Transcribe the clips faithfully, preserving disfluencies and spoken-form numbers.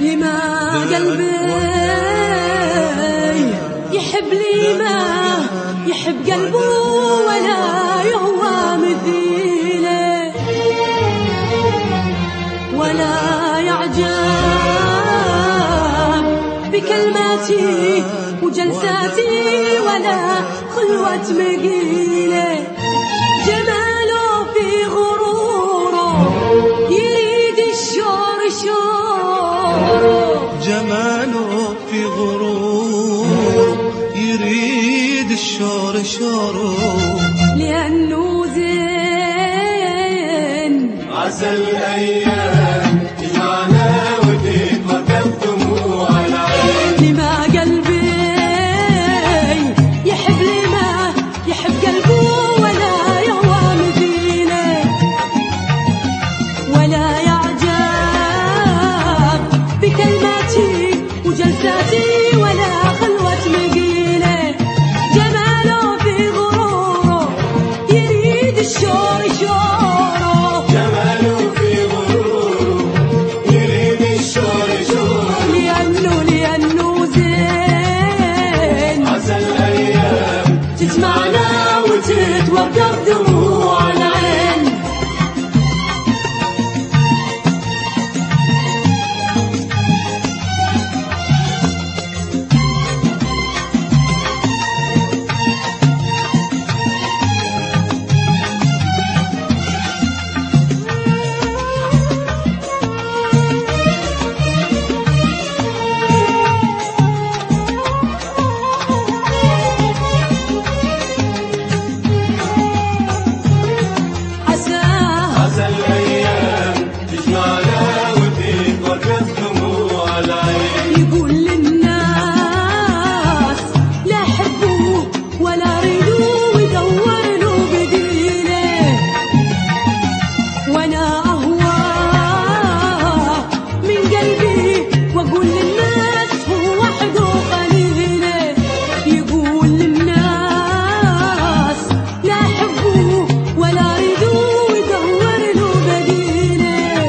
لما قلبي يحب لي ما يحب قلبه ولا يهوى مثيله ولا يعجب بكلماتي وجلساتي ولا خلوة مقيله جماله في غروره يريد الشور شوره جماله في غروره يريد الشور شوره لأنه زين عسى الأيام تجمعنا وتتوقف دموع العين لما قلبي يحب لي ما يحب قلبه ولا يهوى مثيله ولا يعجب بكلماتي وجلساتي ولا خلوة مقيله جماله في غروره يريد الشور شوره جماله في غروره يريد الشور شوره لأنه لأنه زين عسى الأيام تجمعنا وتتوقف دموع العين عسى الأيام تجمعنا وتتوقف دموع العين يقول للناس لا حبوه ولا ريدوه ويدور له بديله وانا اهواه من قلبي واقول للناس هو وحده قليله يقول للناس لا حبوه ولا ريدوه ويدور له بديله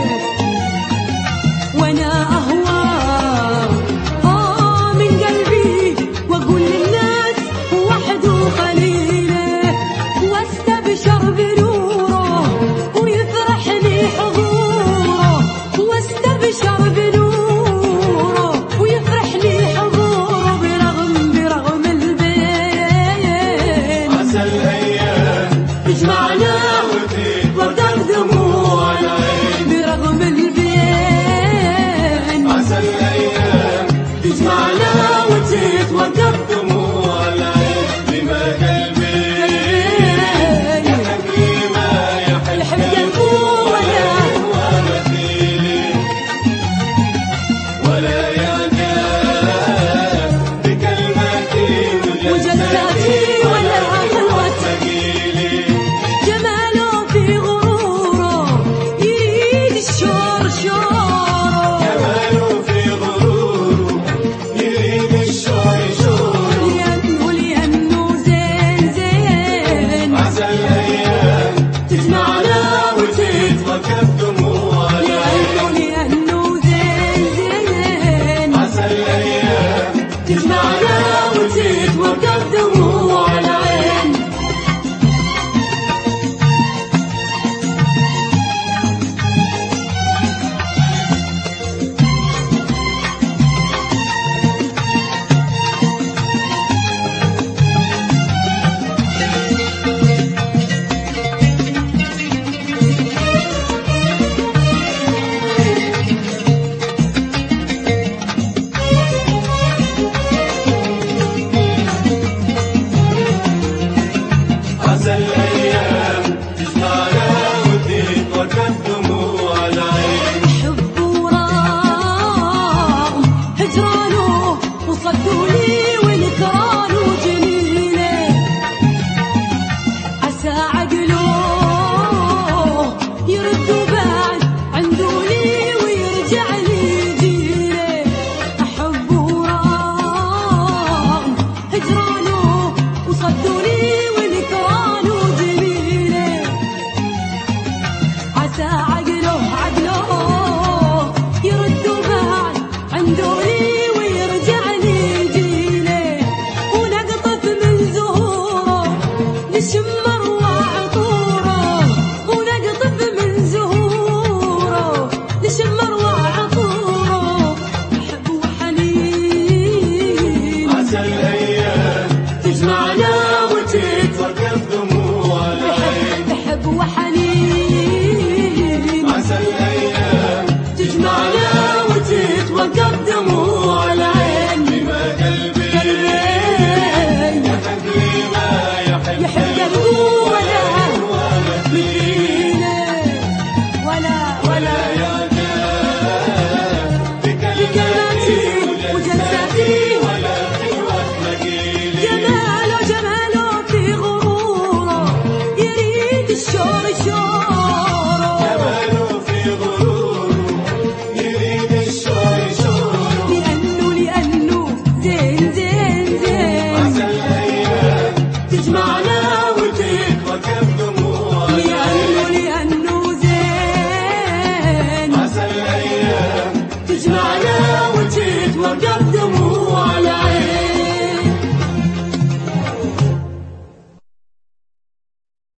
وانا اهواه آه من قلبي واقول للناس وحده قليله واستبشر بنوره ويفرحني حضوره واستبشر بنوره ويفرحني حضوره برغم برغم البين عسى الأيام تجمعنا وتوقف دموع العين برغم البين عسى الأيام تجمعنا وتتوقف دموع العين لما قلبي يحب لي ما يحب يحب قلبه ولا هو مثيلي ولا يعجب بكلماتي وجلساتي ولا خلوة ثقيلي جماله في غروره يريد الشور شوره جماله في غروره يريد الشور شور لأنه لأنه زين زين عسى الأيام تجمعنا وتتوقف دموع العين لأنه لأنه زين زين عسى الأيام تجمعنا وتتوقف دموع العين عسى الأيام تجمعنا وتتوقف دموع العين حب ورام هجرانه وصدوا لي ونكرانه جميله عسى عقله يرد بعد عنده لي ويرجع لي جيله احب ورام هجرانه وصدوا لي ونكرانه جميله عسى عقله عقله يرد بعد ولا يا